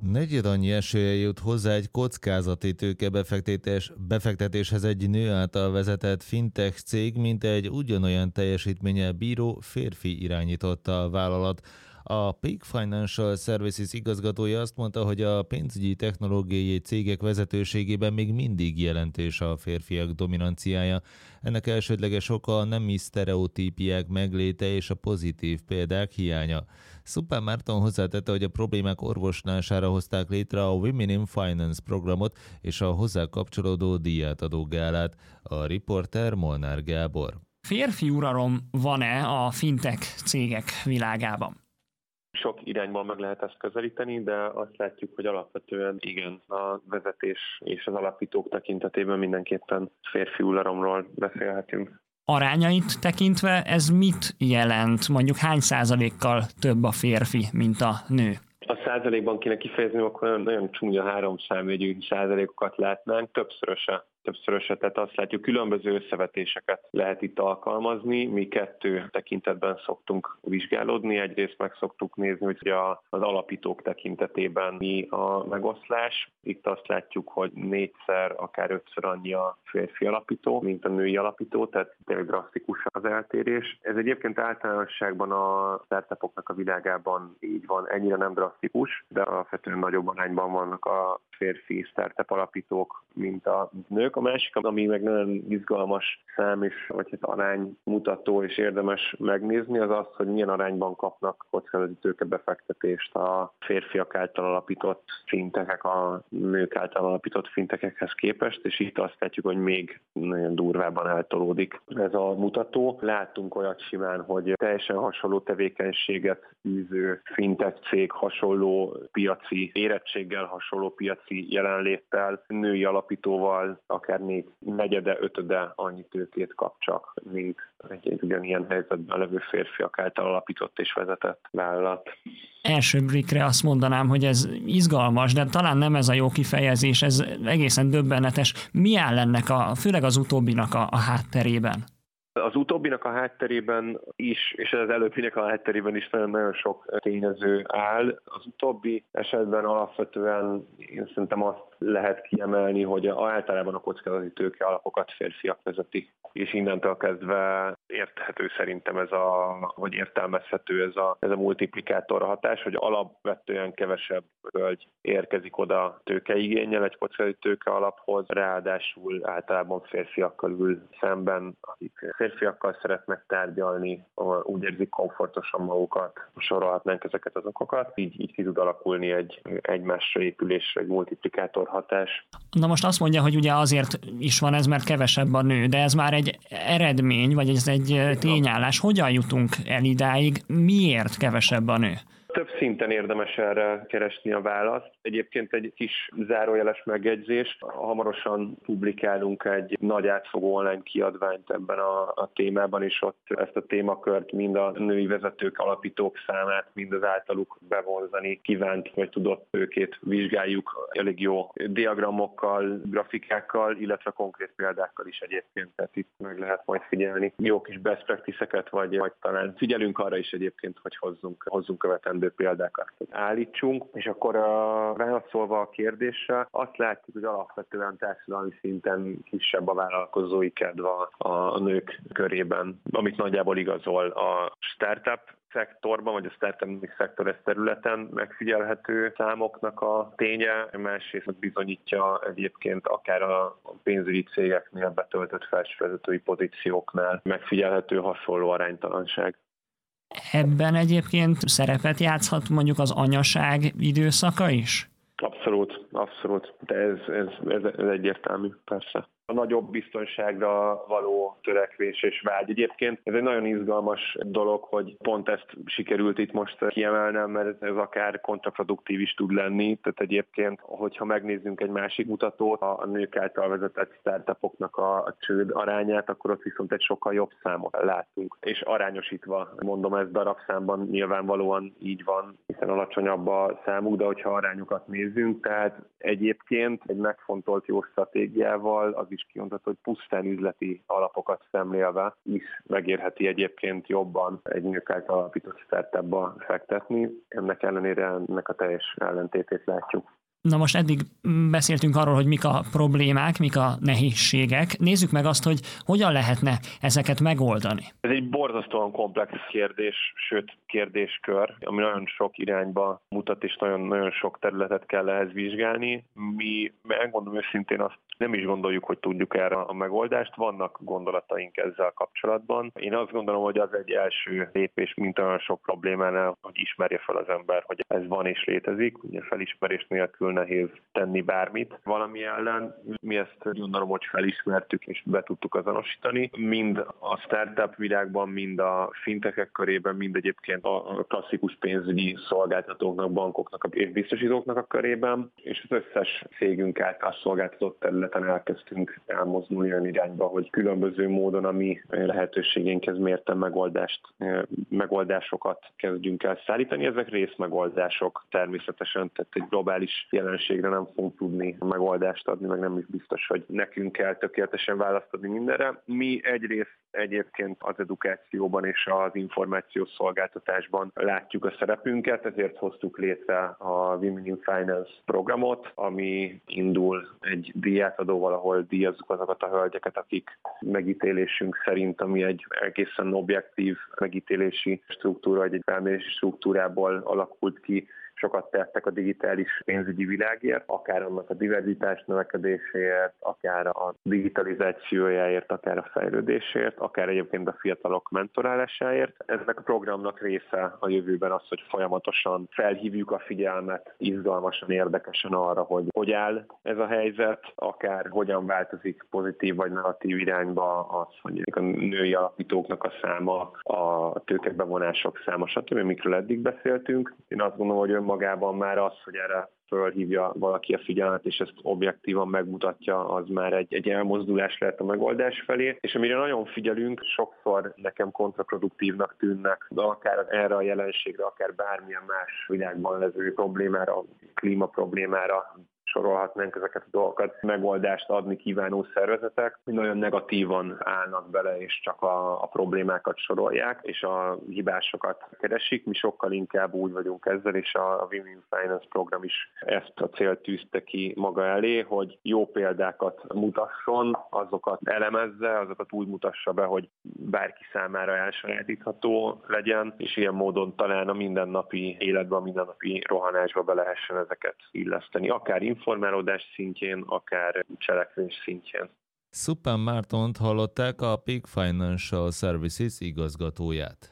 Negyed annyi esélye jut hozzá egy kockázati tőke befektetéshez egy nő által vezetett fintech cég, mint egy ugyanolyan teljesítménnyel bíró férfi irányította a vállalat. A Peak Financial Services igazgatója azt mondta, hogy a pénzügyi technológiai cégek vezetőségében még mindig jelentős a férfiak dominanciája. Ennek elsődleges oka a nemi sztereotípiák megléte és a pozitív példák hiánya. Szupán Márton hozzátette, hogy a problémák orvoslására hozták létre a Women in Finance programot és a hozzá kapcsolódó díjátadó gálát. A riporter Molnár Gábor. Férfi uralom van-e a fintech cégek világában? Sok irányban meg lehet ezt közelíteni, de azt látjuk, hogy alapvetően igen, a vezetés és az alapítók tekintetében mindenképpen férfi uralomról beszélhetünk. Arányait tekintve ez mit jelent? Mondjuk hány százalékkal több a férfi, mint a nő? A százalékban kéne kifejezni, akkor nagyon csúnya 3 számjegyű százalékokat látnánk, többszöröse, tehát azt látjuk, különböző összevetéseket lehet itt alkalmazni. Mi 2 tekintetben szoktunk vizsgálódni. Egyrészt meg szoktuk nézni, hogy az alapítók tekintetében mi a megoszlás. Itt azt látjuk, hogy 4-szer, akár 5-ször annyi a férfi alapító, mint a női alapító, tehát tényleg drasztikus az eltérés. Ez egyébként általánosságban a startupoknak a világában így van, ennyire nem drasztikus, de alapvetően nagyobb arányban vannak a férfi startup alapítók, mint a nők. A másik, ami meg nagyon izgalmas szám és vagy aránymutató és érdemes megnézni, az az, hogy milyen arányban kapnak kockázati tőkebefektetést a férfiak által alapított fintechek a nők által alapított fintechekhez képest, és itt azt látjuk, hogy még nagyon durvában eltolódik ez a mutató. Látunk olyat simán, hogy teljesen hasonló tevékenységet űző fintech cég hasonló piaci érettséggel, hasonló piaci jelenléttel, női alapítóval akár 4/4, 5/5 annyi tőkét kap csak, mint egy ugyanilyen helyzetben levő férfiak által alapított és vezetett vállalat. Első blikre azt mondanám, hogy ez izgalmas, de talán nem ez a jó kifejezés, ez egészen döbbenetes. Mi áll ennek főleg az utóbbinak a hátterében? Az utóbbinak a hátterében is, és az előbbinek a hátterében is nagyon sok tényező áll. Az utóbbi esetben alapvetően én szerintem azt lehet kiemelni, hogy általában a kockázati tőke alapokat férfiak vezetik, és innentől kezdve érthető szerintem vagy értelmezhető ez a multiplikátor hatás, hogy alapvetően kevesebb hölgy érkezik oda tőkeigénnyel egy kockázati tőke alaphoz, ráadásul általában férfiakkal ül szemben, akik férfiakkal szeretnek tárgyalni, úgy érzik komfortosan magukat, sorolhatnánk ezeket az okokat. Így ki tud alakulni egy egymásra épülés, egy multiplikátor hatás. Na most azt mondja, hogy ugye azért is van ez, mert kevesebb a nő, de ez már egy eredmény, vagy ez egy tényállás. Hogyan jutunk el idáig? Miért kevesebb a nő? Több szinten érdemes erre keresni a választ. Egyébként egy kis zárójeles megjegyzés. Hamarosan publikálunk egy nagy átfogó online kiadványt ebben a témában, és ott ezt a témakört mind a női vezetők, alapítók számát, mind az általuk bevonzani kívánt vagy tudott tőkét vizsgáljuk elég jó diagramokkal, grafikákkal, illetve konkrét példákkal is egyébként, tehát itt meg lehet majd figyelni jó kis best practice-eket, vagy talán figyelünk arra is egyébként, hogy hozzunk követendő példákat állítsunk, és akkor válaszolva a kérdésre, azt látjuk, hogy alapvetően társadalmi szinten kisebb a vállalkozói kedv a nők körében, amit nagyjából igazol a startup szektorban, vagy a startup szektor területen megfigyelhető számoknak a ténye, másrészt bizonyítja egyébként akár a pénzügyi cégeknél betöltött felsővezetői pozícióknál megfigyelhető hasonló aránytalanság. Ebben egyébként szerepet játszhat mondjuk az anyaság időszaka is? Abszolút. De ez egyértelmű, persze. A nagyobb biztonságra való törekvés és vágy. Egyébként ez egy nagyon izgalmas dolog, hogy pont ezt sikerült itt most kiemelnem, mert ez akár kontraproduktív is tud lenni. Tehát egyébként, hogyha megnézzünk egy másik mutatót, a nők által vezetett startupoknak a csőd arányát, akkor ott viszont egy sokkal jobb számot látunk. És arányosítva mondom, ez darabszámban nyilvánvalóan így van, hiszen alacsonyabb a számuk, de hogyha arányokat nézzünk, tehát egyébként egy megfontolt jó stratégiával az is kimondható, hogy pusztán üzleti alapokat szemlélve is megérheti egyébként jobban egy nők által alapított startupba fektetni. Ennek ellenére ennek a teljes ellentétét látjuk. Na most eddig beszéltünk arról, hogy mik a problémák, mik a nehézségek. Nézzük meg azt, hogy hogyan lehetne ezeket megoldani. Ez egy borzasztóan komplex kérdés, sőt kérdéskör, ami nagyon sok irányba mutat, és nagyon sok területet kell ehhez vizsgálni. Mi, megmondom őszintén, azt nem is gondoljuk, hogy tudjuk erre a megoldást. Vannak gondolataink ezzel kapcsolatban. Én azt gondolom, hogy az egy első lépés, mint olyan sok problémánál, hogy ismerje fel az ember, hogy ez van és létezik. Ugye felismerés nélkül nehéz tenni bármit valami ellen. Mi ezt gondolom, hogy felismertük és be tudtuk azonosítani. Mind a startup világban, mind a fintechek körében, mind egyébként a klasszikus pénzügyi szolgáltatóknak, bankoknak és biztosítóknak a körében, és az összes cégünk által szolgáltatott területen elkezdtünk elmozdulni olyan irányba, hogy különböző módon a mi lehetőségeinkhez mérten megoldásokat kezdjünk el szállítani. Ezek részmegoldások természetesen, tehát egy globális jelenségre nem fogunk tudni megoldást adni, meg nem is biztos, hogy nekünk kell tökéletesen választ adni mindenre. Mi egyrészt egyébként az edukációban és az információszolgáltatásban látjuk a szerepünket, ezért hoztuk létre a Women in Finance programot, ami indul egy díjátadóval, ahol díjazzuk azokat a hölgyeket, akik megítélésünk szerint, ami egy egészen objektív megítélési struktúra, egy felmérési struktúrából alakult ki, sokat tettek a digitális pénzügyi világért, akár annak a diverzitás növekedéséért, akár a digitalizációjáért, akár a fejlődésért, akár egyébként a fiatalok mentorálásáért. Ennek a programnak része a jövőben az, hogy folyamatosan felhívjuk a figyelmet izgalmasan, érdekesen arra, hogy áll ez a helyzet, akár hogyan változik pozitív vagy negatív irányba az, hogy a női alapítóknak a száma, a tőkebevonások száma, stb., mikről eddig beszéltünk. Én azt gondolom, hogy önmagában már az, hogy erre fölhívja valaki a figyelmet, és ezt objektívan megmutatja, az már egy elmozdulás lehet a megoldás felé. És amire nagyon figyelünk, sokszor nekem kontraproduktívnak tűnnek, de akár erre a jelenségre, akár bármilyen más világban levő problémára, klíma problémára sorolhatnánk ezeket a dolgokat, megoldást adni kívánó szervezetek, nagyon negatívan állnak bele, és csak a problémákat sorolják, és a hibásokat keresik. Mi sokkal inkább úgy vagyunk ezzel, és a Women in Finance program is ezt a célt tűzte ki maga elé, hogy jó példákat mutasson, azokat elemezze, azokat úgy mutassa be, hogy bárki számára elsajátítható legyen, és ilyen módon talán a mindennapi életben, a mindennapi rohanásba be lehessen ezeket illeszteni, akár informálódás szintjén, akár cselekvés szintjén. Suppan Mártont hallották, a Peak Financial Services igazgatóját.